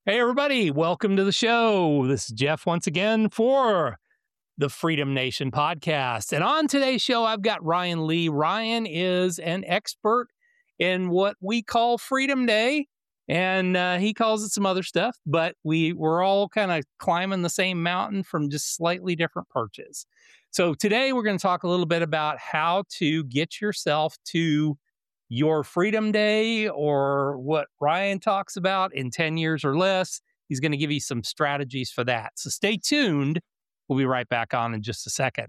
Hey, everybody. Welcome to the show. This is Jeff once again for the Freedom Nation podcast. And on today's show, I've got Ryan Lee. Ryan is an expert in what we call Freedom Day, and he calls it some other stuff, but we're all kind of climbing the same mountain from just slightly different perches. So today we're going to talk a little bit about how to get yourself to your Freedom Day, or what Ryan talks about in 10 years or less. He's going to give you some strategies for that. So stay tuned. We'll be right back on in just a second.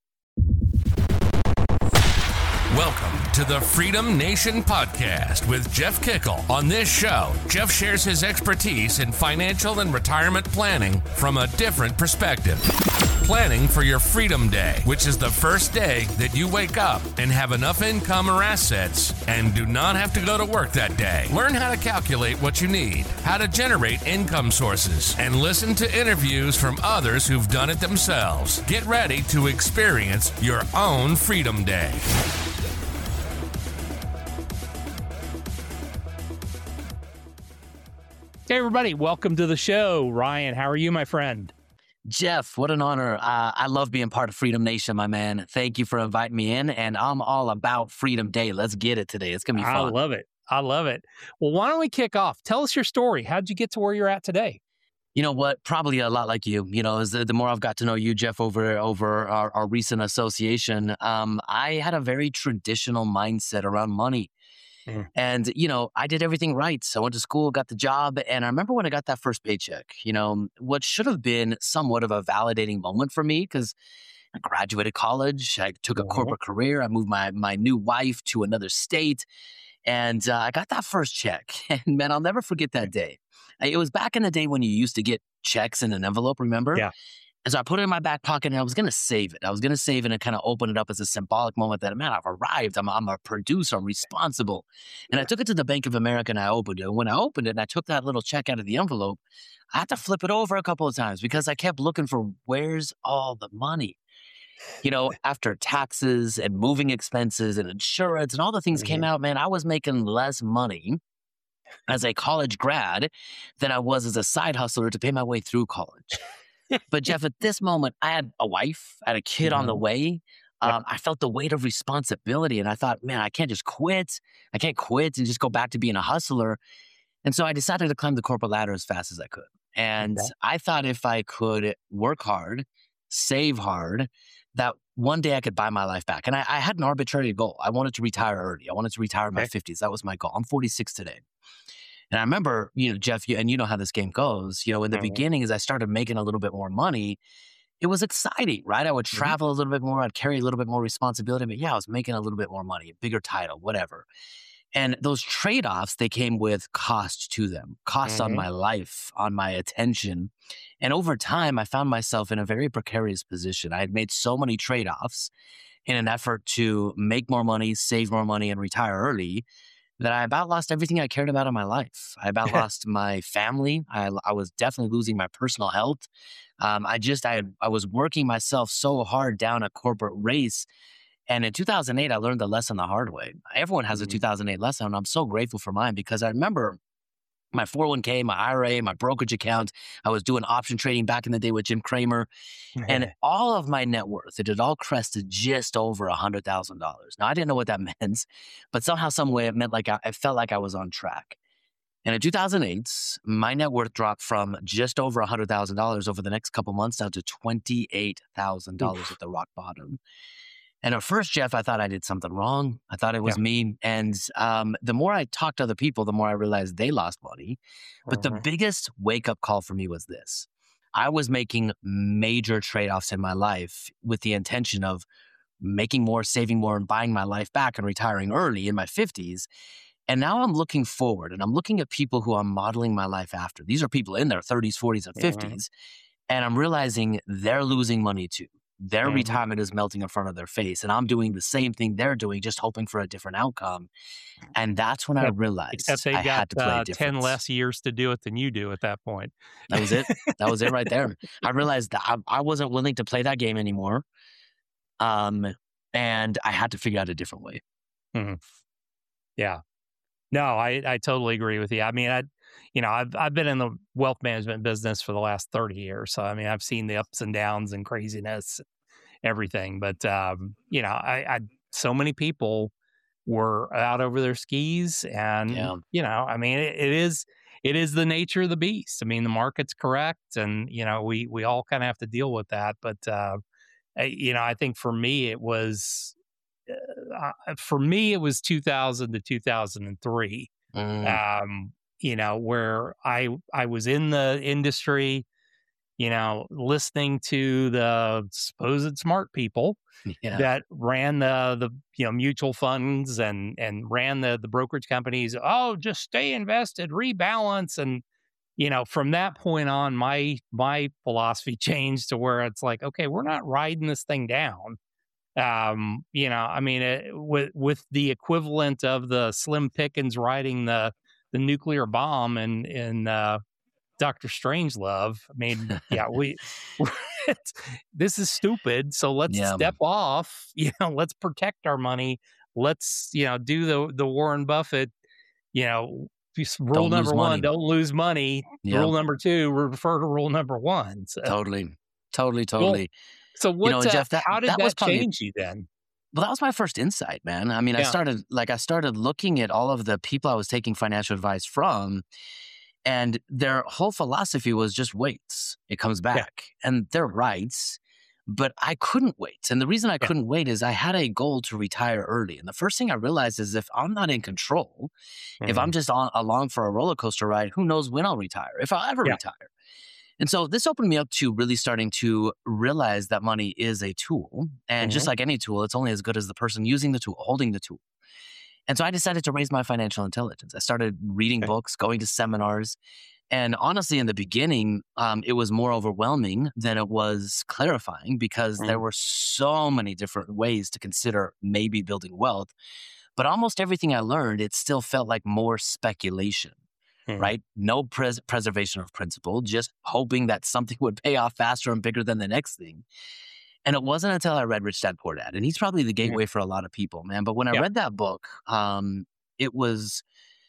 Welcome to the Freedom Nation podcast with Jeff Kickle. On this show, Jeff shares his expertise in financial and retirement planning from a different perspective. Planning for your Freedom Day, which is the first day that you wake up and have enough income or assets and do not have to go to work that day. Learn how to calculate what you need, how to generate income sources, and listen to interviews from others who've done it themselves. Get ready to experience your own Freedom Day. Hey, everybody. Welcome to the show. Ryan, how are you, my friend? Jeff, what an honor. I love being part of Freedom Nation, my man. Thank you for inviting me in, and I'm all about Freedom Day. Let's get it today. It's going to be fun. I love it. I love it. Well, why don't we kick off? Tell us your story. How'd you get to where you're at today? You know what? Probably a lot like you. You know, as the more I've got to know you, Jeff, over our recent association, I had a very traditional mindset around money. And, you know, I did everything right. So I went to school, got the job. And I remember when I got that first paycheck, you know, what should have been somewhat of a validating moment for me, because I graduated college, I took a corporate career, I moved my new wife to another state, and I got that first check. And man, I'll never forget that day. It was back in the day when you used to get checks in an envelope, remember? Yeah. And so I put it in my back pocket, and I was going to save it. And kind of open it up as a symbolic moment that, man, I've arrived. I'm a producer. I'm responsible. And I took it to the Bank of America, and I opened it. And when I opened it and I took that little check out of the envelope, I had to flip it over a couple of times because I kept looking for, where's all the money? You know, after taxes and moving expenses and insurance and all the things came out, man, I was making less money as a college grad than I was as a side hustler to pay my way through college. But Jeff, at this moment, I had a wife, I had a kid on the way. I felt the weight of responsibility, and I thought, man, I can't just quit. I can't quit and just go back to being a hustler. And so I decided to climb the corporate ladder as fast as I could. And I thought if I could work hard, save hard, that one day I could buy my life back. And I had an arbitrary goal. I wanted to retire early. I wanted to retire in my 50s. That was my goal. I'm 46 today. And I remember, you know, Jeff, and you know how this game goes, you know, in the beginning, as I started making a little bit more money, it was exciting, right? I would travel a little bit more. I'd carry a little bit more responsibility. But yeah, I was making a little bit more money, a bigger title, whatever. And those trade-offs, they came with cost to them, cost on my life, on my attention. And over time, I found myself in a very precarious position. I had made so many trade-offs in an effort to make more money, save more money, and retire early, that I about lost everything I cared about in my life. I about lost my family. I was definitely losing my personal health. I was working myself so hard down a corporate race. And in 2008, I learned the lesson the hard way. Everyone has a 2008 lesson, and I'm so grateful for mine, because I remember my 401k, my IRA, my brokerage account. I was doing option trading back in the day with Jim Cramer. And all of my net worth, it had all crested just over $100,000. Now, I didn't know what that meant, but somehow, some way, it meant like I felt like I was on track. And in 2008, my net worth dropped from just over $100,000 over the next couple months down to $28,000 at the rock bottom. And at first, Jeff, I thought I did something wrong. I thought it was me. And the more I talked to other people, the more I realized they lost money. But the biggest wake-up call for me was this. I was making major trade-offs in my life with the intention of making more, saving more, and buying my life back and retiring early in my 50s. And now I'm looking forward, and I'm looking at people who I'm modeling my life after. These are people in their 30s, 40s, and 50s. And I'm realizing they're losing money too. Their retirement is melting in front of their face, and I'm doing the same thing they're doing, just hoping for a different outcome. And that's when I realized I had to play a difference. 10 less years to do it than you do at that point. That was it. That was it right there. I realized that I wasn't willing to play that game anymore. And I had to figure out a different way. Yeah. No, I totally agree with you. I mean, I've been in the wealth management business for the last 30 years. So, I mean, I've seen the ups and downs and craziness, everything. But, so many people were out over their skis and, I mean, it is the nature of the beast. I mean, the market's correct and, we all kind of have to deal with that. But, I think for me, it was 2000 to 2003, where I was in the industry, listening to the supposed smart people that ran the mutual funds and ran the brokerage companies. Oh, just stay invested, rebalance. And, from that point on, my philosophy changed to where it's like, okay, we're not riding this thing down. I mean, with the equivalent of the Slim Pickens riding the nuclear bomb in Dr. Strangelove. I mean, this is stupid. So let's step off. Let's protect our money. Let's do the Warren Buffett. Rule number one: don't lose money. Yep. Rule number two: refer to rule number one. So. Totally. Well, so what? Jeff, how did that change you then? Well, that was my first insight, man. I mean, I started looking at all of the people I was taking financial advice from, and their whole philosophy was just waits. It comes back, and they're right, but I couldn't wait. And the reason I couldn't wait is I had a goal to retire early. And the first thing I realized is if I'm not in control, if I'm just along for a roller coaster ride, who knows when I'll retire, if I'll ever retire. And so this opened me up to really starting to realize that money is a tool. And just like any tool, it's only as good as the person using the tool, holding the tool. And so I decided to raise my financial intelligence. I started reading books, going to seminars. And honestly, in the beginning, it was more overwhelming than it was clarifying because there were so many different ways to consider maybe building wealth. But almost everything I learned, it still felt like more speculation. Right? No preservation of principle, just hoping that something would pay off faster and bigger than the next thing. And it wasn't until I read Rich Dad Poor Dad, and he's probably the gateway for a lot of people, man. But when I read that book, it was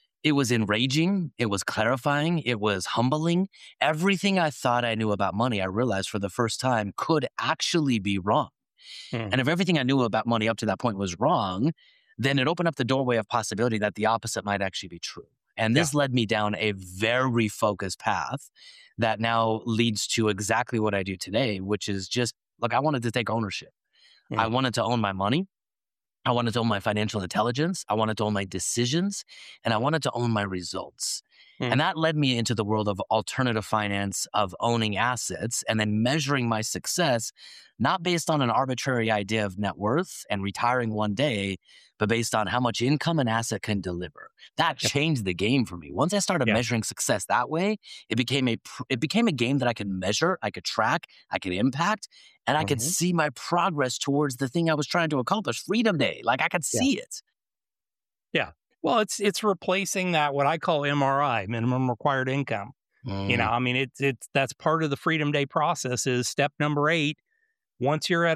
enraging, it was clarifying, it was humbling. Everything I thought I knew about money, I realized for the first time could actually be wrong. And if everything I knew about money up to that point was wrong, then it opened up the doorway of possibility that the opposite might actually be true. And this led me down a very focused path that now leads to exactly what I do today, which is just, look, I wanted to take ownership. I wanted to own my money. I wanted to own my financial intelligence. I wanted to own my decisions. And I wanted to own my results. And that led me into the world of alternative finance, of owning assets, and then measuring my success, not based on an arbitrary idea of net worth and retiring one day, but based on how much income an asset can deliver. That changed the game for me. Once I started measuring success that way, it became a game that I could measure, I could track, I could impact, and I could see my progress towards the thing I was trying to accomplish, Freedom Day. Like I could see it. Yeah. Well, it's replacing that, what I call MRI, minimum required income. I mean, that's part of the Freedom Day process is step number 8. Once you're at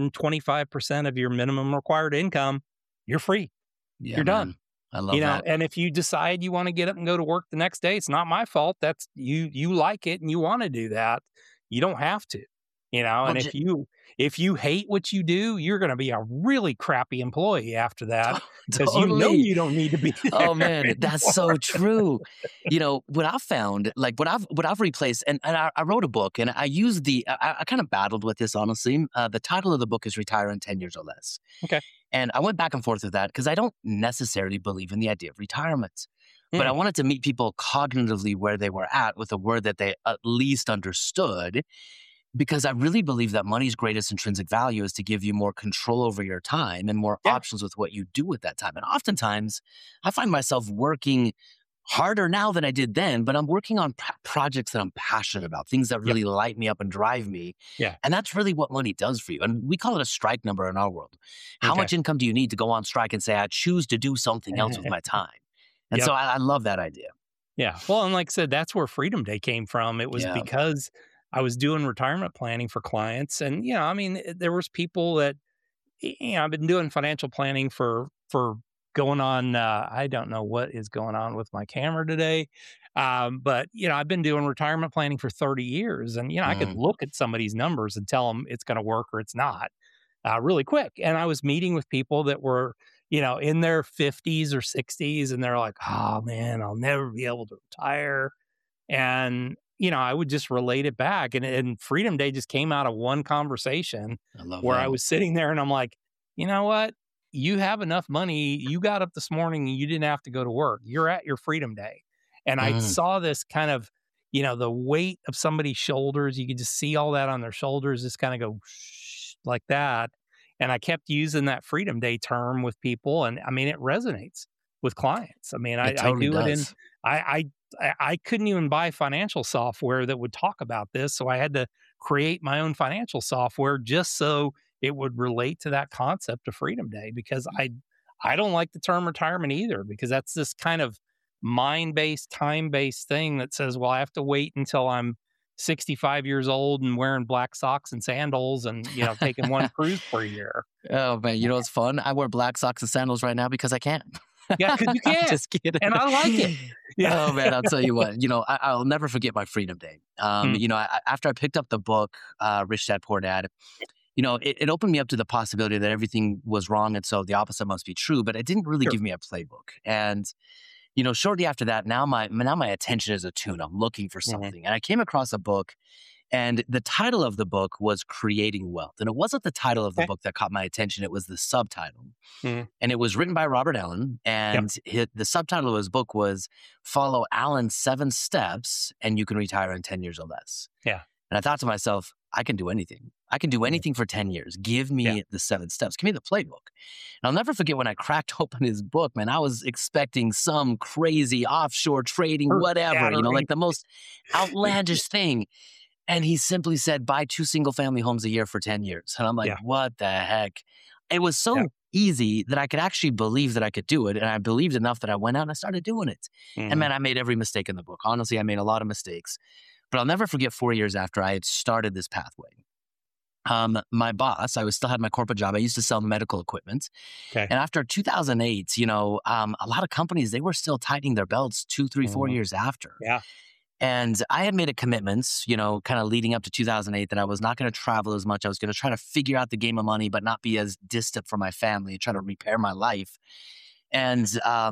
125% of your minimum required income, you're free. You're done. I love that. And if you decide you want to get up and go to work the next day, it's not my fault. That's you like it and you want to do that. You don't have to. And if you hate what you do, you're going to be a really crappy employee after that because you don't need to be there. Oh man, that's so true. What I've found, like what I've replaced, and I wrote a book, and I used I kind of battled with this honestly. The title of the book is Retire in 10 Years or Less. Okay. And I went back and forth with that because I don't necessarily believe in the idea of retirement. But I wanted to meet people cognitively where they were at with a word that they at least understood. Because I really believe that money's greatest intrinsic value is to give you more control over your time and more options with what you do with that time. And oftentimes, I find myself working harder now than I did then, but I'm working on projects that I'm passionate about, things that really light me up and drive me. Yeah. And that's really what money does for you. And we call it a strike number in our world. How much income do you need to go on strike and say, I choose to do something else with my time? And so I love that idea. Yeah. Well, and like I said, that's where Freedom Day came from. It was because I was doing retirement planning for clients. And, I mean, there was people that, I've been doing financial planning for going on, I don't know what is going on with my camera today. But, I've been doing retirement planning for 30 years and, I could Mm. look at somebody's numbers and tell them it's going to work or it's not really quick. And I was meeting with people that were, in their 50s or 60s and they're like, oh man, I'll never be able to retire. And, I would just relate it back. And Freedom Day just came out of one conversation I love where that. I was sitting there and I'm like, you know what? You have enough money. You got up this morning and you didn't have to go to work. You're at your Freedom Day. And I Mm. saw this kind of, the weight of somebody's shoulders. You could just see all that on their shoulders, just kind of go like that. And I kept using that Freedom Day term with people. And I mean, it resonates with clients. I mean, It I totally do it in, does. I couldn't even buy financial software that would talk about this. So I had to create my own financial software just so it would relate to that concept of Freedom Day, because I don't like the term retirement either, because that's this kind of mind-based, time-based thing that says, well, I have to wait until I'm 65 years old and wearing black socks and sandals and, taking one cruise per year. Oh man, you know what's fun? I wear black socks and sandals right now because I can. Yeah, because you can't. Just kidding. And I like it. Yeah. Oh man, I'll tell you what. I'll never forget my Freedom Day. After I picked up the book, Rich Dad Poor Dad, it opened me up to the possibility that everything was wrong, and so the opposite must be true. But it didn't really Sure. give me a playbook. And shortly after that, now my attention is attuned. I'm looking for something, and I came across a book. And the title of the book was Creating Wealth. And it wasn't the title of the Okay. book that caught my attention. It was the subtitle. Mhm. And it was written by Robert Allen. And the subtitle of his book was Follow Allen's 7 Steps and You Can Retire in 10 Years or Less. Yeah. And I thought to myself, I can do anything. I can do anything for 10 years. Give me the 7 steps. Give me the playbook. And I'll never forget when I cracked open his book, man, I was expecting some crazy offshore trading, whatever, like the most outlandish thing. And he simply said, buy 2 single-family homes a year for 10 years. And I'm like, what the heck? It was so easy that I could actually believe that I could do it. And I believed enough that I went out and I started doing it. And man, I made every mistake in the book. Honestly, I made a lot of mistakes. But I'll never forget 4 years after I had started this pathway. My boss, still had my corporate job. I used to sell medical equipment. Okay. And after 2008, a lot of companies, they were still tightening their belts 2, 3, 4 years after. Yeah. And I had made a commitment, kind of leading up to 2008, that I was not going to travel as much. I was going to try to figure out the game of money, but not be as distant from my family, try to repair my life. And,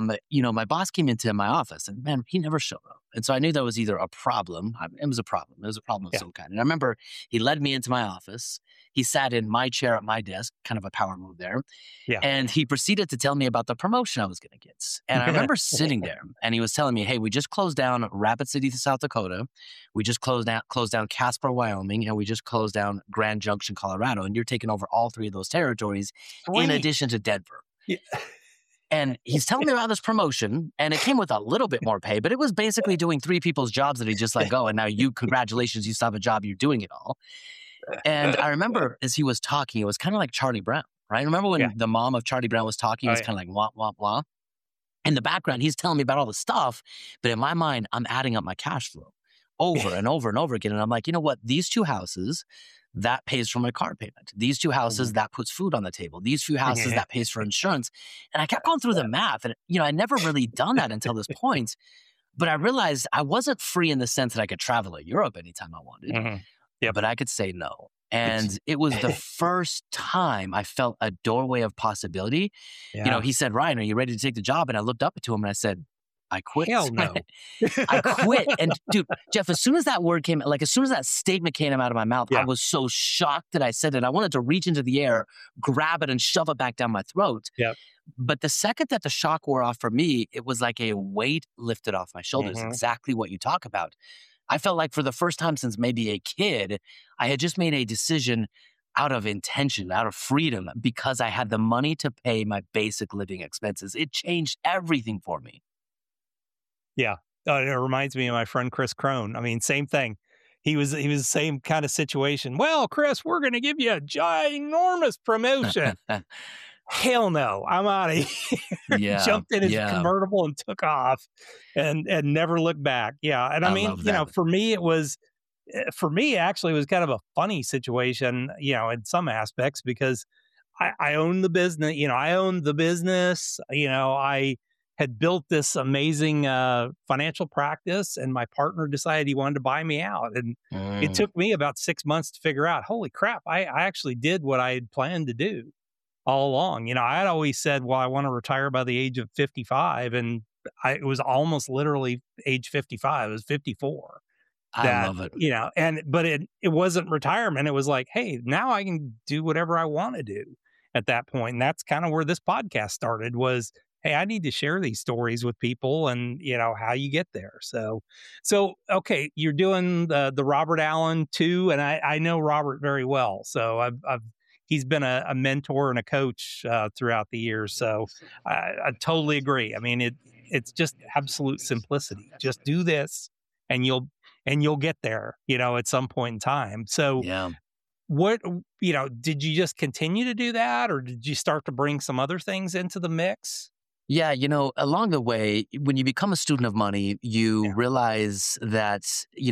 my boss came into my office and man, he never showed up. And so I knew that was either a problem. It was a problem. It was a problem of some kind. And I remember he led me into my office. He sat in my chair at my desk, kind of a power move there. Yeah. And he proceeded to tell me about the promotion I was going to get. And I remember sitting there and he was telling me, hey, we just closed down Rapid City, South Dakota. We just closed down Casper, Wyoming. And we just closed down Grand Junction, Colorado. And you're taking over all 3 of those territories in addition to Denver. Yeah. And he's telling me about this promotion, and it came with a little bit more pay, but it was basically doing 3 people's jobs that he just let go. And now congratulations, you still have a job, you're doing it all. And I remember as he was talking, it was kind of like Charlie Brown, right? Remember when the mom of Charlie Brown was talking, it was kind of like, wah, wah, wah. In the background, he's telling me about all the stuff, but in my mind, I'm adding up my cash flow over and over and over again. And I'm like, you know what? These 2 houses, that pays for my car payment. These 2 houses, that puts food on the table. These few houses, that pays for insurance. And I kept going through the math. And, I never really done that until this point. But I realized I wasn't free in the sense that I could travel to Europe anytime I wanted. But I could say no. And it was the first time I felt a doorway of possibility. Yeah. He said, Ryan, are you ready to take the job? And I looked up to him and I said, I quit. Hell no. I quit. And dude, Jeff, as soon as that word came, as soon as that statement came out of my mouth, I was so shocked that I said it. I wanted to reach into the air, grab it and shove it back down my throat. Yep. But the second that the shock wore off for me, it was like a weight lifted off my shoulders. Exactly what you talk about. I felt like for the first time since maybe a kid, I had just made a decision out of intention, out of freedom, because I had the money to pay my basic living expenses. It changed everything for me. Yeah. It reminds me of my friend Chris Crone. I mean, same thing. He was the same kind of situation. Well, Chris, we're going to give you a ginormous promotion. Hell no, I'm out of here. Jumped in his convertible and took off and never looked back. Yeah. And I mean, for me, actually, it was kind of a funny situation, in some aspects, because I own the business, I owned the business, had built this amazing financial practice, and my partner decided he wanted to buy me out. And it took me about 6 months to figure out, holy crap, I actually did what I had planned to do all along. I had always said, well, I want to retire by the age of 55. And it was almost literally age 55. It was 54. I love it. But it wasn't retirement. It was like, hey, now I can do whatever I want to do at that point. And that's kind of where this podcast started was, hey, I need to share these stories with people and, how you get there. So, okay, you're doing the Robert Allen too. And I know Robert very well. So he's been a mentor and a coach throughout the years. So I totally agree. I mean, it's just absolute simplicity. Just do this and you'll get there, at some point in time. So yeah. What, did you just continue to do that, or did you start to bring some other things into the mix? Yeah, along the way, when you become a student of money, you realize that,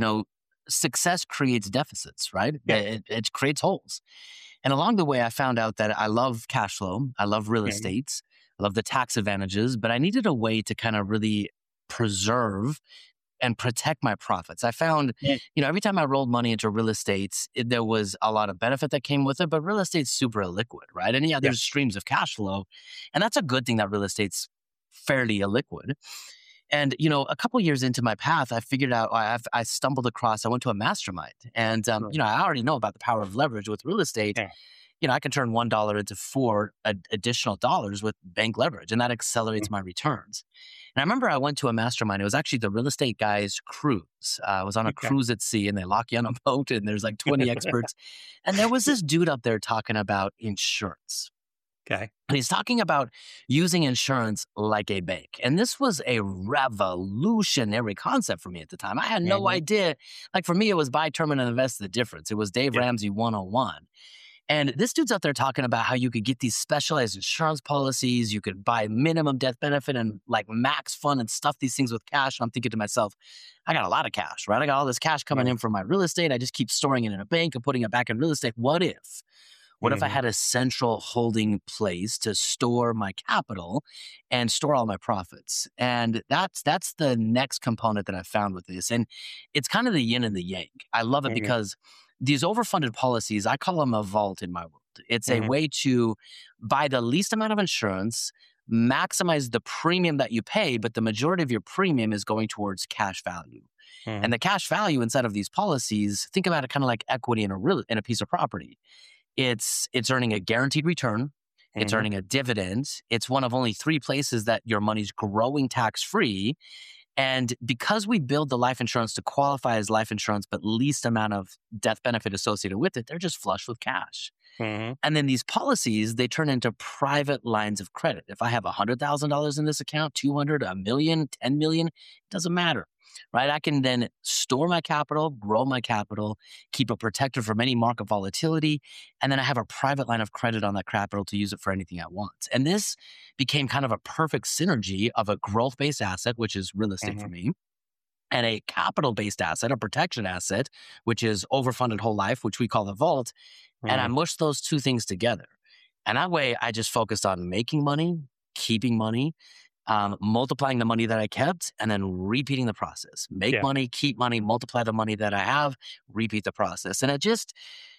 success creates deficits, right? Yeah. It creates holes. And along the way, I found out that I love cash flow. I love real estate. I love the tax advantages, but I needed a way to kind of really preserve and protect my profits. I found, every time I rolled money into real estate, there was a lot of benefit that came with it, but real estate's super illiquid, right? And there's streams of cash flow. And that's a good thing that real estate's fairly illiquid. And, a couple years into my path, I figured out, I stumbled across, I went to a mastermind. And, I already know about the power of leverage with real estate. I can turn $1 into $4 additional dollars with bank leverage, and that accelerates my returns. And I remember I went to a mastermind. It was actually the real estate guy's cruise. I was on a cruise at sea, and they lock you on a boat, and there's like 20 experts. And there was this dude up there talking about insurance. Okay. And he's talking about using insurance like a bank. And this was a revolutionary concept for me at the time. I had no idea. Like for me, it was buy term and invest the difference. It was Dave Ramsey 101. And this dude's out there talking about how you could get these specialized insurance policies. You could buy minimum death benefit and like max fund and stuff these things with cash. And I'm thinking to myself, I got a lot of cash, right? I got all this cash coming in from my real estate. I just keep storing it in a bank and putting it back in real estate. What if I had a central holding place to store my capital and store all my profits? And that's the next component that I found with this. And it's kind of the yin and the yang. I love it because these overfunded policies, I call them a vault in my world. It's a way to buy the least amount of insurance, maximize the premium that you pay, but the majority of your premium is going towards cash value. And the cash value inside of these policies, think about it kind of like equity in a piece of property. It's earning a guaranteed return. It's earning a dividend. It's one of only 3 places that your money's growing tax-free. And because we build the life insurance to qualify as life insurance, but least amount of death benefit associated with it, they're just flush with cash. And then these policies, they turn into private lines of credit. If I have $100,000 in this account, 200, $1 million, 10 million, it doesn't matter, right? I can then store my capital, grow my capital, keep it protected from any market volatility, and then I have a private line of credit on that capital to use it for anything I want. And this became kind of a perfect synergy of a growth-based asset, which is real estate for me, and a capital-based asset, a protection asset, which is overfunded whole life, which we call the vault. And I mushed those 2 things together. And that way, I just focused on making money, keeping money, multiplying the money that I kept, and then repeating the process. Make money, keep money, multiply the money that I have, repeat the process. And it just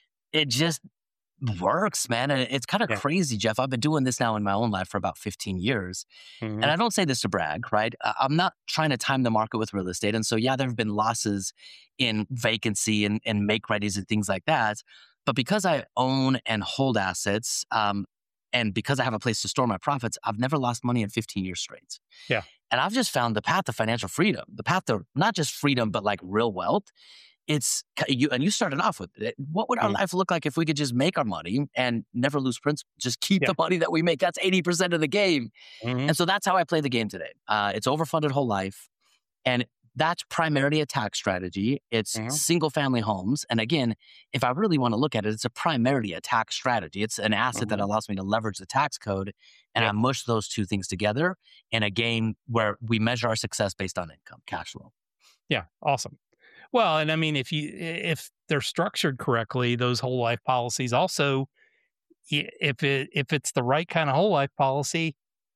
works, man. And it's kind of crazy, Jeff. I've been doing this now in my own life for about 15 years. And I don't say this to brag, right? I'm not trying to time the market with real estate. And so, there have been losses in vacancy and make readies and things like that. But because I own and hold assets, and because I have a place to store my profits, I've never lost money in 15 years straight. And I've just found the path to financial freedom, the path to not just freedom, but like real wealth. It's you, and you started off with it. What would our life look like if we could just make our money and never lose principal? Just keep the money that we make. That's 80% of the game. And so that's how I play the game today. It's overfunded whole life. And that's primarily a tax strategy. It's single family homes. And again, if I really want to look at it, it's primarily a tax strategy. It's an asset that allows me to leverage the tax code. And I mush those 2 things together in a game where we measure our success based on income, cash flow. Yeah. Awesome. Well, and I mean, if they're structured correctly, those whole life policies also, if it's the right kind of whole life policy,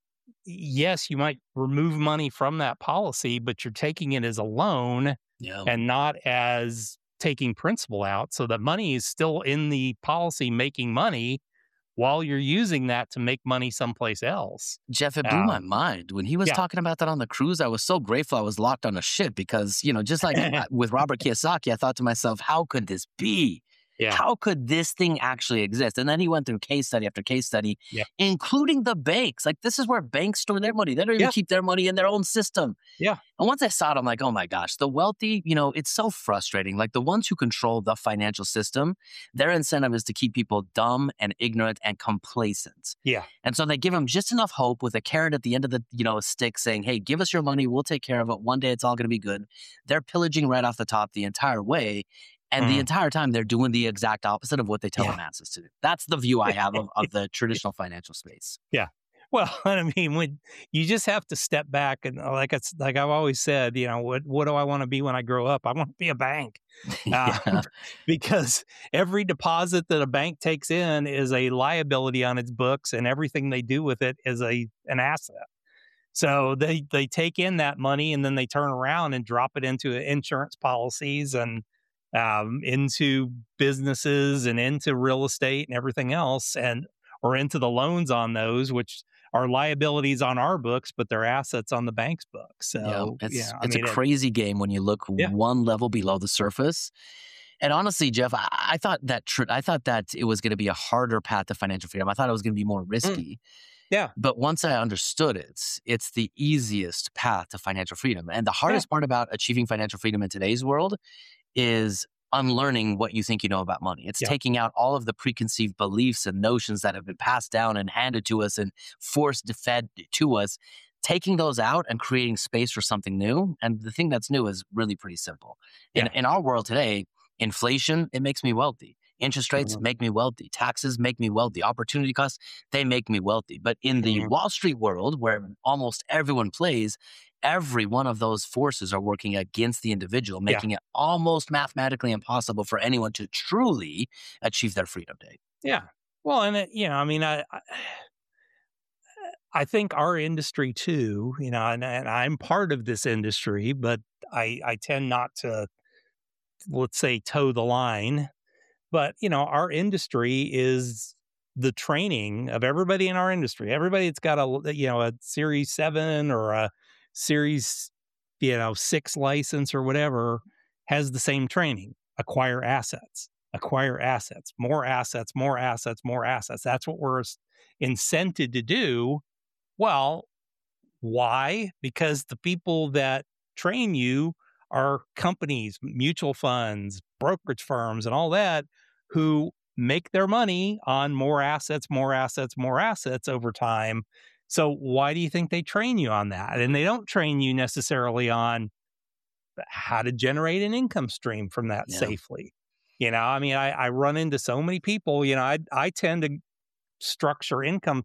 yes, you might remove money from that policy, but you're taking it as a loan Yeah. and not as taking principal out. So the money is still in the policy making money while you're using that to make money someplace else. Jeff, it blew my mind. When he was Yeah. talking about that on the cruise, I was so grateful I was locked on a ship because, just like with Robert Kiyosaki, I thought to myself, how could this be? Yeah. How could this thing actually exist? And then he went through case study after case study, Yeah. including the banks. Like, this is where banks store their money. They don't even Yeah. keep their money in their own system. Yeah. And once I saw it, I'm like, oh my gosh, the wealthy, it's so frustrating. Like, the ones who control the financial system, their incentive is to keep people dumb and ignorant and complacent. Yeah. And so they give them just enough hope with a carrot at the end of the, stick saying, hey, give us your money. We'll take care of it. One day it's all going to be good. They're pillaging right off the top the entire way. And the entire time they're doing the exact opposite of what they tell the masses to do. That's the view I have of the traditional financial space. Yeah. Well, I mean, when you just have to step back and like I've always said, what do I want to be when I grow up? I want to be a bank. Because every deposit that a bank takes in is a liability on its books, and everything they do with it is an asset. So they take in that money and then they turn around and drop it into insurance policies and into businesses and into real estate and everything else, or into the loans on those, which are liabilities on our books, but they're assets on the bank's books. So it's a crazy game when you look one level below the surface. And honestly, Jeff, I thought that it was going to be a harder path to financial freedom. I thought it was going to be more risky. Yeah. But once I understood it, it's the easiest path to financial freedom. And the hardest part about achieving financial freedom in today's world is unlearning what you think you know about money. It's taking out all of the preconceived beliefs and notions that have been passed down and handed to us and fed to us, taking those out and creating space for something new. And the thing that's new is really pretty simple. In our world today, inflation, it makes me wealthy. Interest rates make me wealthy. Taxes make me wealthy. Opportunity costs, they make me wealthy. But in the Wall Street world, where almost everyone plays, every one of those forces are working against the individual, making it almost mathematically impossible for anyone to truly achieve their freedom day. Yeah. Well, and I think our industry too, and I'm part of this industry, but I tend not to, let's say, toe the line. But, our industry is the training of everybody in our industry. Everybody that's got a Series 7 or a Series, 6 license or whatever has the same training. Acquire assets, more assets, more assets, more assets. That's what we're incented to do. Well, why? Because the people that train you are companies, mutual funds, brokerage firms, and all that, who make their money on more assets, more assets, more assets over time. So why do you think they train you on that? And they don't train you necessarily on how to generate an income stream from that safely. I run into so many people, I tend to structure income,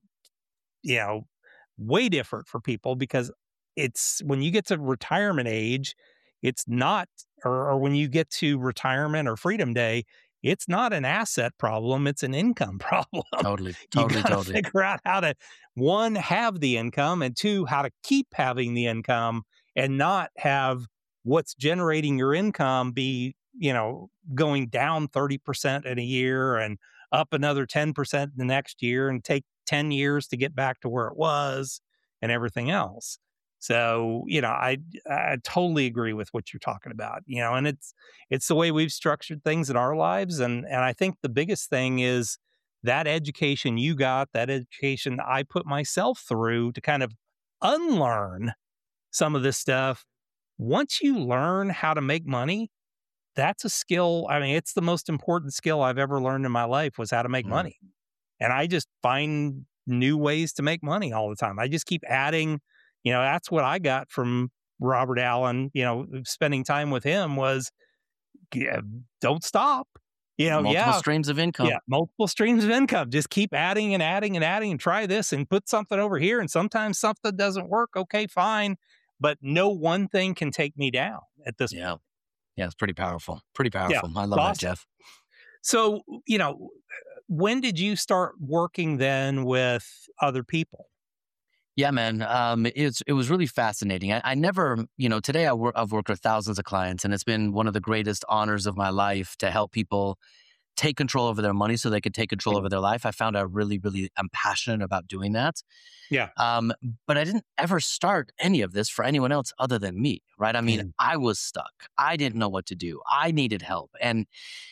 way different for people, because it's when you get to retirement age, it's not, or when you get to retirement or freedom day, it's not an asset problem, it's an income problem. Totally. You gotta figure out how to, one, have the income, and two, how to keep having the income and not have what's generating your income be, going down 30% in a year and up another 10% the next year and take 10 years to get back to where it was and everything else. So, I totally agree with what you're talking about, and it's the way we've structured things in our lives. And I think the biggest thing is that education you got, that education I put myself through to kind of unlearn some of this stuff. Once you learn how to make money, that's a skill. I mean, it's the most important skill I've ever learned in my life, was how to make money. And I just find new ways to make money all the time. I just keep adding. That's what I got from Robert Allen, spending time with him was, don't stop. Multiple streams of income. Yeah, multiple streams of income. Just keep adding and adding and adding, and try this and put something over here. And sometimes something doesn't work. Okay, fine. But no one thing can take me down at this point. Yeah, it's pretty powerful. Pretty powerful. Yeah, I love that, Jeff. So, when did you start working then with other people? Yeah, man. It was really fascinating. I never, today I've worked with thousands of clients, and it's been one of the greatest honors of my life to help people take control over their money so they could take control over their life. I found I really, really am passionate about doing that. Yeah. But I didn't ever start any of this for anyone else other than me, right? I mean, I was stuck. I didn't know what to do. I needed help. And,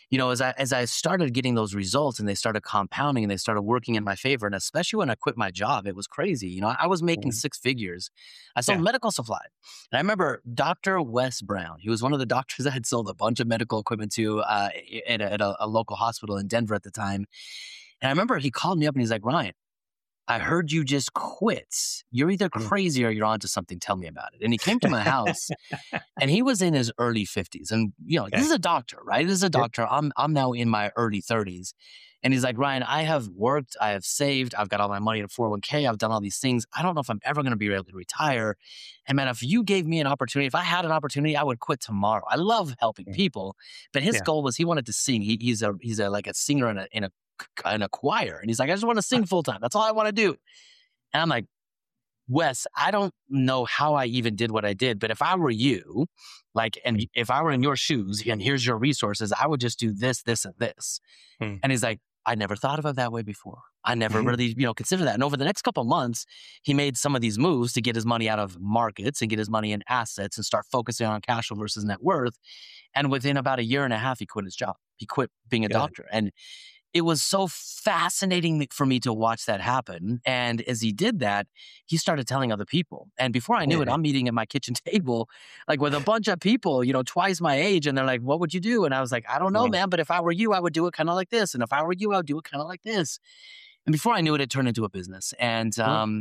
as I started getting those results and they started compounding and they started working in my favor, and especially when I quit my job, it was crazy. I was making six figures. I sold medical supply. And I remember Dr. Wes Brown. He was one of the doctors I had sold a bunch of medical equipment to at a local hospital in Denver at the time. And I remember he called me up and he's like, Ryan, I heard you just quit. You're either crazy or you're onto something. Tell me about it. And he came to my house and he was in his early 50s. And, this is a doctor, right? This is a doctor. I'm now in my early 30s. And he's like, Ryan, I have worked, I have saved, I've got all my money in a 401k, I've done all these things. I don't know if I'm ever going to be able to retire. And man, if you gave me an opportunity, if I had an opportunity, I would quit tomorrow. I love helping people. But his goal was he wanted to sing. He's like a singer in a choir. And he's like, I just want to sing full time. That's all I want to do. And I'm like, Wes, I don't know how I even did what I did, but if I were you, and if I were in your shoes and here's your resources, I would just do this, this, and this. And he's like, I never thought of it that way before. I never really, considered that. And over the next couple of months, he made some of these moves to get his money out of markets and get his money in assets and start focusing on cash flow versus net worth. And within about a year and a half, he quit his job. He quit being a doctor. And it was so fascinating for me to watch that happen. And as he did that, he started telling other people. And before I knew it, I'm eating at my kitchen table, with a bunch of people, twice my age. And they're like, what would you do? And I was like, I don't know, man, but if I were you, I would do it kind of like this. And if I were you, I would do it kind of like this. And before I knew it, it turned into a business. And,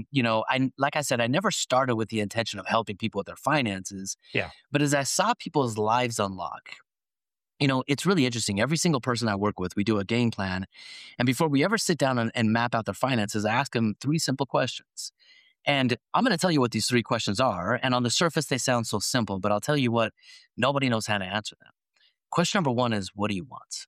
like I said, I never started with the intention of helping people with their finances. Yeah. But as I saw people's lives unlock, it's really interesting. Every single person I work with, we do a game plan. And before we ever sit down and map out their finances, I ask them 3 simple questions. And I'm going to tell you what these 3 questions are. And on the surface, they sound so simple, but I'll tell you what, nobody knows how to answer them. Question number 1 is, what do you want?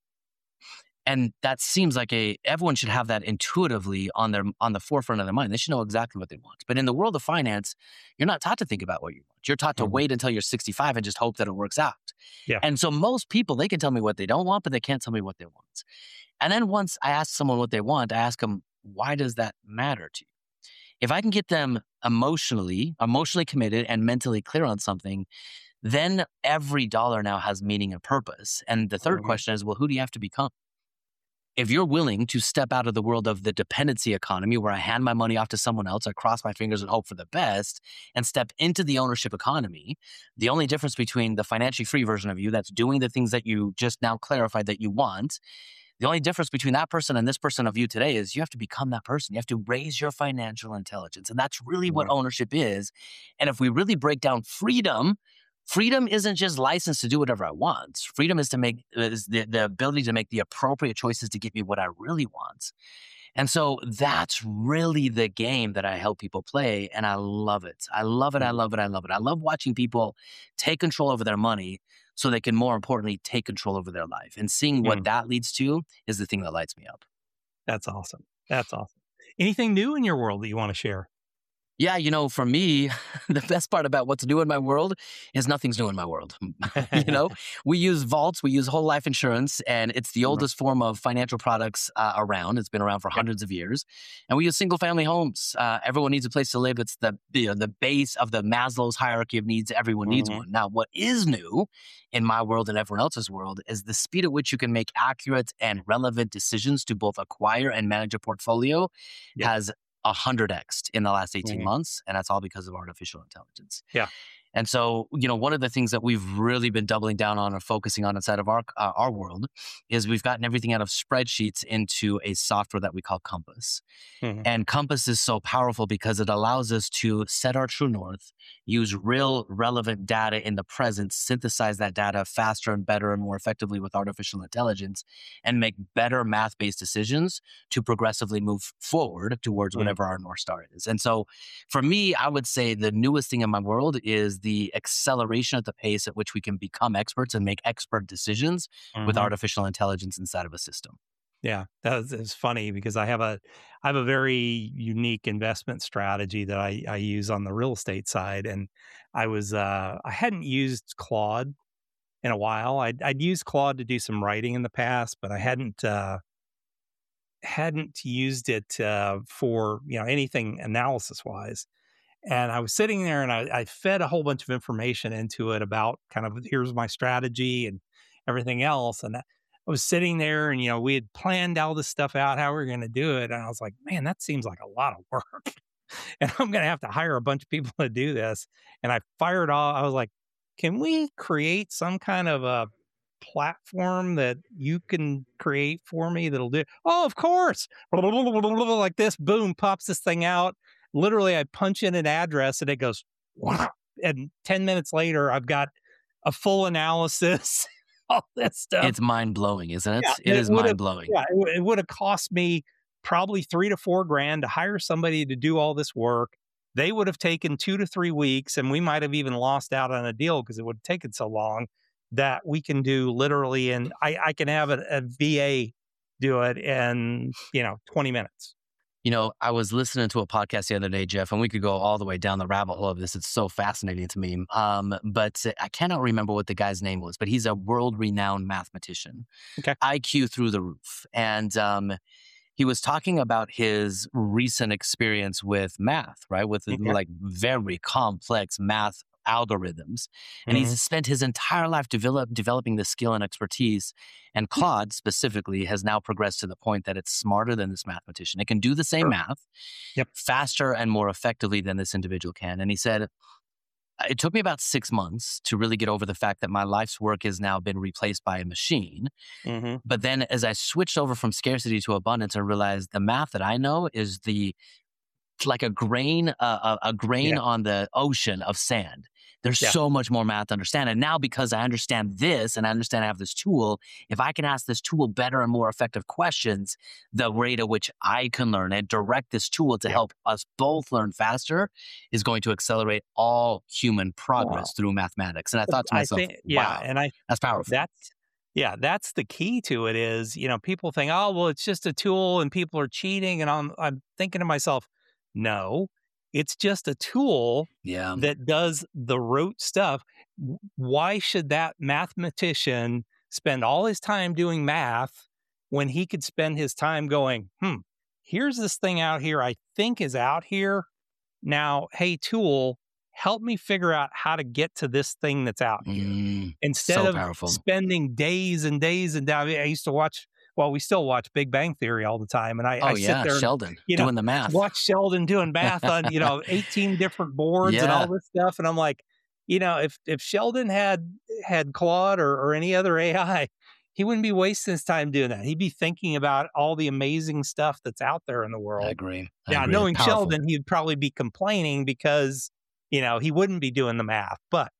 And that seems like everyone should have that intuitively on the forefront of their mind. They should know exactly what they want. But in the world of finance, you're not taught to think about what you want. You're taught to wait until you're 65 and just hope that it works out. Yeah. And so most people, they can tell me what they don't want, but they can't tell me what they want. And then once I ask someone what they want, I ask them, why does that matter to you? If I can get them emotionally committed and mentally clear on something, then every dollar now has meaning and purpose. And the third question is, well, who do you have to become? If you're willing to step out of the world of the dependency economy where I hand my money off to someone else, I cross my fingers and hope for the best, and step into the ownership economy, the only difference between the financially free version of you that's doing the things that you just now clarified that you want, the only difference between that person and this person of you today is you have to become that person. You have to raise your financial intelligence. And that's really what ownership is. And if we really break down freedom isn't just license to do whatever I want. Freedom is the ability to make the appropriate choices to get me what I really want. And so that's really the game that I help people play. And I love it. I love it. I love it. I love it. I love watching people take control over their money so they can, more importantly, take control over their life. And seeing what that leads to is the thing that lights me up. That's awesome. That's awesome. Anything new in your world that you want to share? Yeah, for me, the best part about what's new in my world is nothing's new in my world. We use vaults, we use whole life insurance, and it's the oldest form of financial products around. It's been around for hundreds of years. And we use single family homes. Everyone needs a place to live. It's the base of the Maslow's hierarchy of needs. Everyone needs one. Now, what is new in my world and everyone else's world is the speed at which you can make accurate and relevant decisions to both acquire and manage a portfolio has 100x in the last 18 months. And that's all because of artificial intelligence. Yeah. And so, one of the things that we've really been doubling down on or focusing on inside of our world is we've gotten everything out of spreadsheets into a software that we call Compass. And Compass is so powerful because it allows us to set our true north, use real relevant data in the present, synthesize that data faster and better and more effectively with artificial intelligence, and make better math-based decisions to progressively move forward towards whatever our North Star is. And so for me, I would say the newest thing in my world is the acceleration at the pace at which we can become experts and make expert decisions with artificial intelligence inside of a system. Yeah, it's funny because I have a very unique investment strategy that I use on the real estate side, and I hadn't used Claude in a while. I'd used Claude to do some writing in the past, but I hadn't used it for anything analysis wise. And I was sitting there and I fed a whole bunch of information into it about kind of here's my strategy and everything else. And I was sitting there and, we had planned all this stuff out, how we were going to do it. And I was like, man, that seems like a lot of work. And I'm going to have to hire a bunch of people to do this. And I fired all, I was like, can we create some kind of a platform that you can create for me that'll do it? Oh, of course. Like this, boom, pops this thing out. Literally, I punch in an address and it goes, wow. And 10 minutes later, I've got a full analysis, all this stuff. It's mind-blowing, isn't it? Yeah, it is mind-blowing. Yeah, it would have cost me probably $3,000 to $4,000 to hire somebody to do all this work. They would have taken 2 to 3 weeks, and we might have even lost out on a deal because it would have taken so long. That we can do literally, and I can have a VA do it in 20 minutes. I was listening to a podcast the other day, Jeff, and we could go all the way down the rabbit hole of this. It's so fascinating to me. But I cannot remember what the guy's name was, but he's a world-renowned mathematician. Okay. IQ through the roof. And he was talking about his recent experience with math, right? With like very complex math algorithms. And he's spent his entire life developing this skill and expertise. And Claude specifically has now progressed to the point that it's smarter than this mathematician. It can do the same math faster and more effectively than this individual can. And he said, it took me about 6 months to really get over the fact that my life's work has now been replaced by a machine. But then as I switched over from scarcity to abundance, I realized the math that I know is like a grain on the ocean of sand. There's so much more math to understand. And now because I understand this and I understand I have this tool, if I can ask this tool better and more effective questions, the rate at which I can learn and direct this tool to help us both learn faster is going to accelerate all human progress through mathematics. And I thought to myself, wow, that's powerful. That's the key to it is, people think, oh, well, it's just a tool and people are cheating. And I'm thinking to myself, no, it's just a tool that does the rote stuff. Why should that mathematician spend all his time doing math when he could spend his time going, here's this thing out here I think is out here. Now, hey, tool, help me figure out how to get to this thing that's out here. Instead of spending days and days and days. I used to watch, we still watch Big Bang Theory all the time. And I sit there, Sheldon doing the math. Watch Sheldon doing math on, 18 different boards and all this stuff. And I'm like, if Sheldon had Claude or any other AI, he wouldn't be wasting his time doing that. He'd be thinking about all the amazing stuff that's out there in the world. I agree. Knowing Sheldon, he'd probably be complaining because, he wouldn't be doing the math. But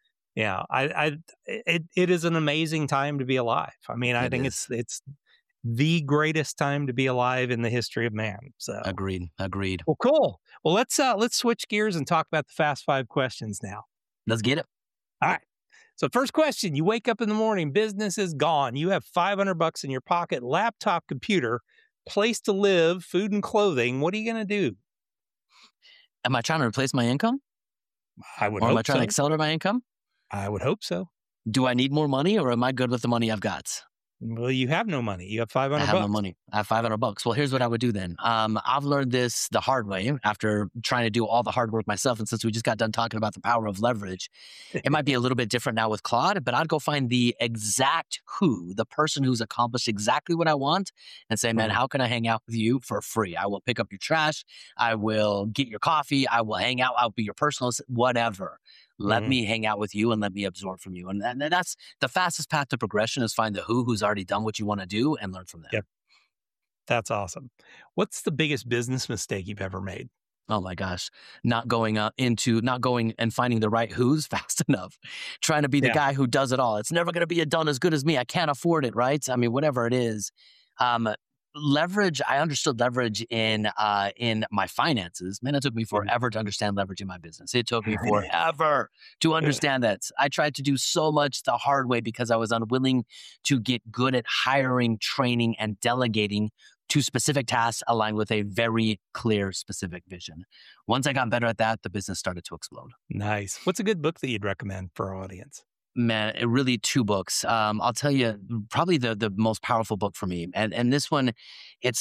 it is an amazing time to be alive. I mean, I think it's the greatest time to be alive in the history of man. So agreed. Well, cool. Well, let's switch gears and talk about the fast 5 questions now. Let's get it. All right. So first question, you wake up in the morning, business is gone. You have $500 in your pocket, laptop, computer, place to live, food and clothing. What are you going to do? Am I trying to replace my income? I would hope so. Or am I trying to accelerate my income? I would hope so. Do I need more money or am I good with the money I've got? Well, you have no money. You have $500. I have no money. I have $500. Well, here's what I would do then. I've learned this the hard way after trying to do all the hard work myself. And since we just got done talking about the power of leverage, it might be a little bit different now with Claude, but I'd go find the exact the person who's accomplished exactly what I want and say, man, how can I hang out with you for free? I will pick up your trash. I will get your coffee. I will hang out. I'll be your personal, whatever. Let me hang out with you and let me absorb from you. And that's the fastest path to progression is find the who's already done what you want to do and learn from them. Yep. That's awesome. What's the biggest business mistake you've ever made? Oh my gosh. Not going and finding the right who's fast enough. Trying to be the guy who does it all. It's never going to be done as good as me. I can't afford it, right? I mean, whatever it is. leverage, I understood leverage in my finances. Man, it took me forever to understand leverage in my business. It took me forever to understand that. I tried to do so much the hard way because I was unwilling to get good at hiring, training, and delegating to specific tasks aligned with a very clear, specific vision. Once I got better at that, the business started to explode. Nice. What's a good book that you'd recommend for our audience? Man, really two books. I'll tell you, probably the most powerful book for me. And this one, it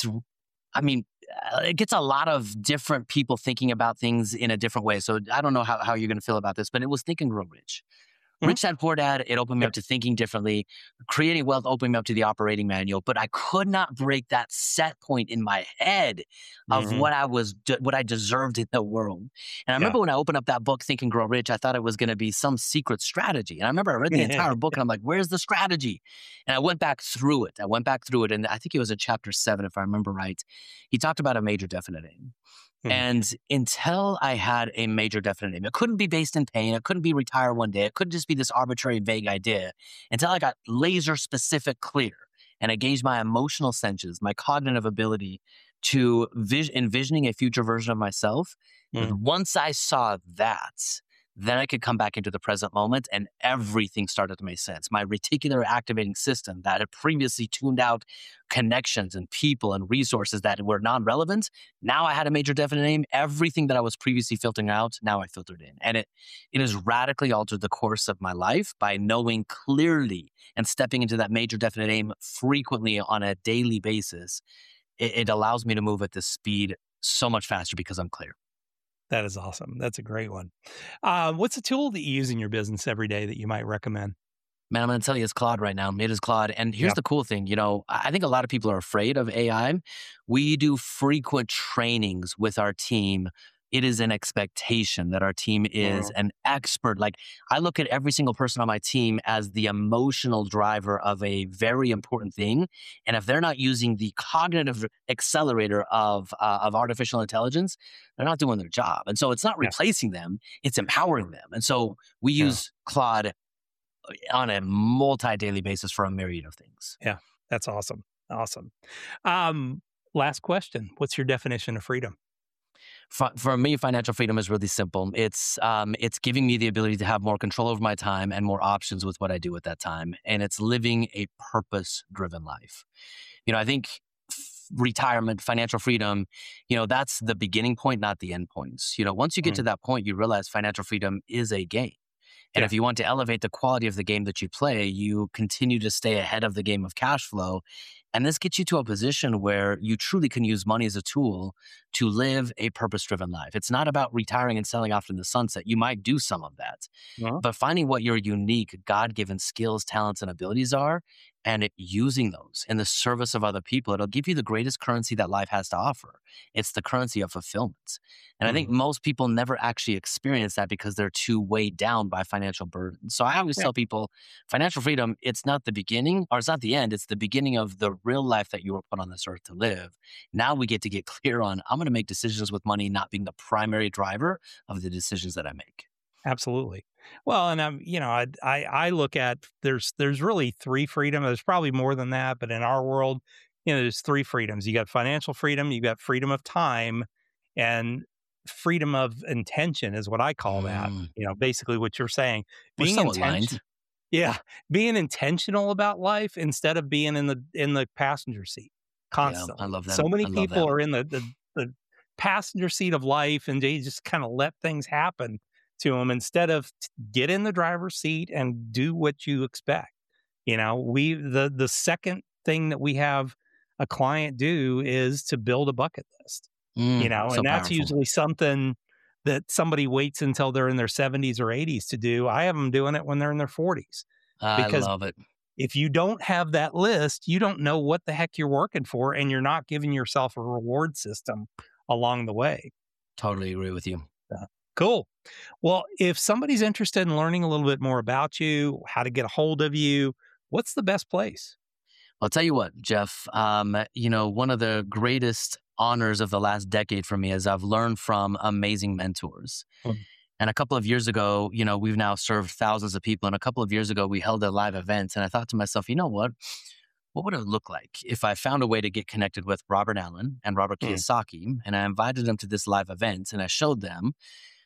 gets a lot of different people thinking about things in a different way. So I don't know how you're going to feel about this, but it was Think and Grow Rich. Rich Dad Poor Dad, it opened me up to thinking differently. Creating Wealth opened me up to the operating manual, but I could not break that set point in my head of what I deserved in the world. And I remember when I opened up that book, Think and Grow Rich, I thought it was going to be some secret strategy. And I remember I read the entire book and I'm like, where's the strategy? And I went back through it. And I think it was in chapter 7, if I remember right. He talked about a major definite aim. And until I had a major definite aim, it couldn't be based in pain. It couldn't be retire one day. It couldn't just be this arbitrary, vague idea. Until I got laser specific clear and I gauged my emotional senses, my cognitive ability to envisioning a future version of myself. Once I saw that, then I could come back into the present moment and everything started to make sense. My reticular activating system that had previously tuned out connections and people and resources that were non-relevant. Now I had a major definite aim. Everything that I was previously filtering out, now I filtered in. And it has radically altered the course of my life by knowing clearly and stepping into that major definite aim frequently on a daily basis. It allows me to move at this speed so much faster because I'm clear. That is awesome. That's a great one. What's a tool that you use in your business every day that you might recommend? Man, I'm going to tell you, it's Claude right now. It is Claude. And here's the cool thing. I think a lot of people are afraid of AI. We do frequent trainings with our team. It is an expectation that our team is an expert. Like, I look at every single person on my team as the emotional driver of a very important thing. And if they're not using the cognitive accelerator of artificial intelligence, they're not doing their job. And so it's not replacing them, it's empowering them. And so we use Claude on a multi-daily basis for a myriad of things. Yeah, that's awesome. Awesome. Last question. What's your definition of freedom? For me, financial freedom is really simple. It's giving me the ability to have more control over my time and more options with what I do at that time. And it's living a purpose-driven life. I think retirement, financial freedom, that's the beginning point, not the end points. Once you get to that point, you realize financial freedom is a game. And if you want to elevate the quality of the game that you play, you continue to stay ahead of the game of cash flow. And this gets you to a position where you truly can use money as a tool to live a purpose-driven life. It's not about retiring and selling off in the sunset. You might do some of that, but finding what your unique God-given skills, talents, and abilities are, and using those in the service of other people, it'll give you the greatest currency that life has to offer. It's the currency of fulfillment. And I think most people never actually experience that because they're too weighed down by financial burden. So I always tell people, financial freedom, it's not the beginning, or it's not the end. It's the beginning of the real life that you were put on this earth to live. Now we get to get clear on, I'm going to make decisions with money not being the primary driver of the decisions that I make. Absolutely. Well, and I look at there's really 3 freedoms. There's probably more than that, but in our world, there's 3 freedoms. You got financial freedom, you got freedom of time, and freedom of intention is what I call that. Basically what you're saying. Being intentional about life instead of being in the passenger seat constantly. Yeah, I love that. So many people are in the passenger seat of life and they just kind of let things happen to them instead of get in the driver's seat and do what you expect. The second thing that we have a client do is to build a bucket list, and that's powerful. Usually something that somebody waits until they're in their 70s or 80s to do. I have them doing it when they're in their 40s. Because I love it. If you don't have that list, you don't know what the heck you're working for, and you're not giving yourself a reward system along the way. Totally agree with you. Cool. Well, if somebody's interested in learning a little bit more about you, how to get a hold of you, what's the best place? I'll tell you what, Jeff, one of the greatest honors of the last decade for me is I've learned from amazing mentors. And a couple of years ago, we've now served thousands of people. And a couple of years ago, we held a live event. And I thought to myself, you know what? what would it look like if I found a way to get connected with Robert Allen and Robert Kiyosaki, and I invited them to this live event, and I showed them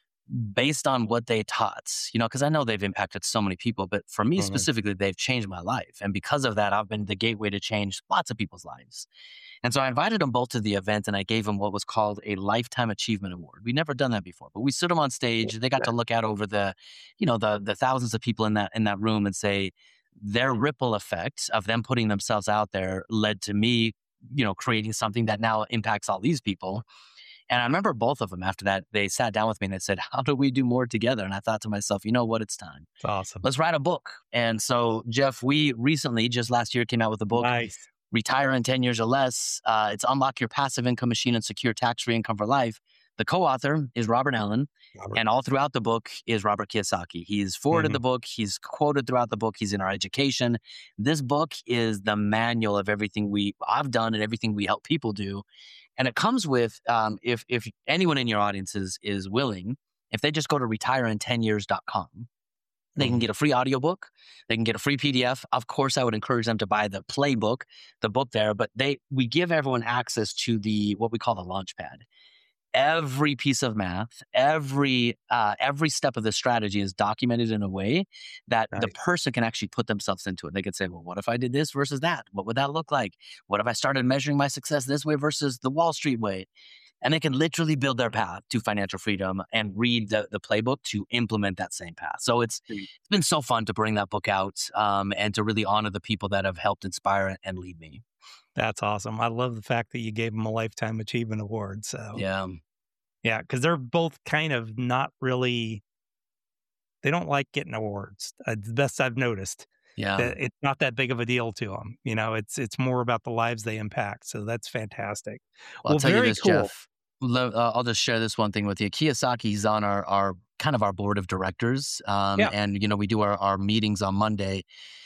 based on what they taught, because I know they've impacted so many people, but for me specifically, they've changed my life. And because of that, I've been the gateway to change lots of people's lives. And so I invited them both to the event, and I gave them what was called a Lifetime Achievement Award. We'd never done that before, but we stood them on stage. They got to look out over the thousands of people in that room and say their ripple effect of them putting themselves out there led to me, creating something that now impacts all these people. And I remember both of them after that, they sat down with me and they said, how do we do more together? And I thought to myself, you know what? It's time. It's awesome. Let's write a book. And so, Jeff, we recently, just last year, came out with a book, Nice. Retire in 10 Years or Less. It's Unlock Your Passive Income Machine and Secure Tax-Free Income for Life. The co-author is Robert Allen, and all throughout the book is Robert Kiyosaki. He's forwarded the book. He's quoted throughout the book. He's in our education. This book is the manual of everything I've done and everything we help people do. And it comes with, if anyone in your audience is willing, if they just go to retireintenyears.com, they can get a free audiobook. They can get a free PDF. Of course, I would encourage them to buy the playbook, the book there, but we give everyone access to what we call the Launchpad. Every piece of math, every step of the strategy is documented in a way that the person can actually put themselves into it. They could say, well, what if I did this versus that? What would that look like? What if I started measuring my success this way versus the Wall Street way? And they can literally build their path to financial freedom and read the playbook to implement that same path. So it's been so fun to bring that book out and to really honor the people that have helped inspire and lead me. That's awesome. I love the fact that you gave them a Lifetime Achievement Award. So yeah, because they're both kind of not really, they don't like getting awards. The best I've noticed. Yeah, it's not that big of a deal to them. It's more about the lives they impact. So that's fantastic. Well, I'll tell you this, cool. Jeff. I'll just share this one thing with you. Kiyosaki's on our kind of our board of directors, and we do our meetings on Monday.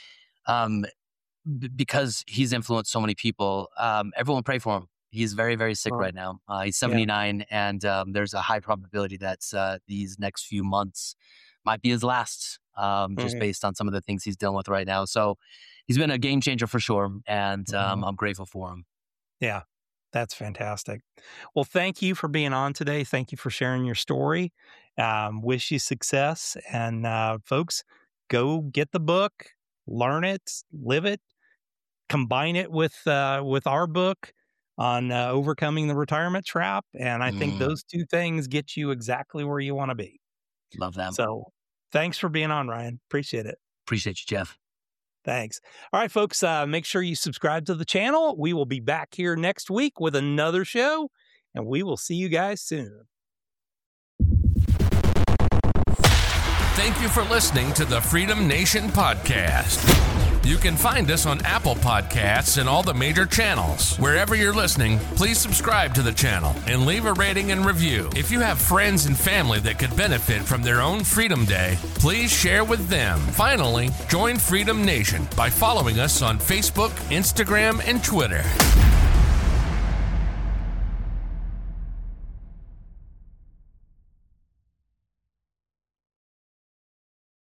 Because he's influenced so many people, everyone pray for him. He's very, very sick right now. He's 79, and there's a high probability that these next few months might be his last, just based on some of the things he's dealing with right now. So he's been a game changer for sure, and I'm grateful for him. Yeah, that's fantastic. Well, thank you for being on today. Thank you for sharing your story. Wish you success. And folks, go get the book, learn it, live it, combine it with our book on overcoming the retirement trap. And I think those two things get you exactly where you want to be. Love that. So thanks for being on, Ryan. Appreciate it. Appreciate you, Jeff. Thanks. All right, folks, make sure you subscribe to the channel. We will be back here next week with another show, and we will see you guys soon. Thank you for listening to the Freedom Nation Podcast. You can find us on Apple Podcasts and all the major channels. Wherever you're listening, please subscribe to the channel and leave a rating and review. If you have friends and family that could benefit from their own Freedom Day, please share with them. Finally, join Freedom Nation by following us on Facebook, Instagram, and Twitter.